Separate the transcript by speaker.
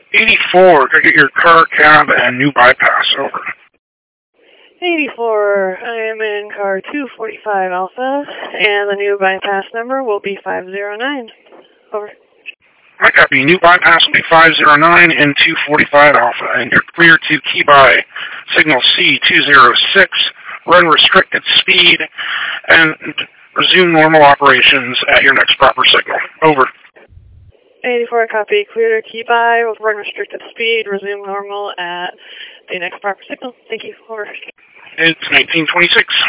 Speaker 1: 84, could I get your car, cab, and new bypass? Over.
Speaker 2: 84, I am in car 245 Alpha, and the new bypass number will be 509. Over.
Speaker 1: I copy. New bypass will be 509 and 245 Alpha, and you're clear to Keyby, signal C206, run restricted speed, and resume normal operations at your next proper signal. Over.
Speaker 2: 84, copy. Clear to Keyby with run restricted speed, resume normal at the next proper signal. Thank you. Over.
Speaker 1: It's 1926.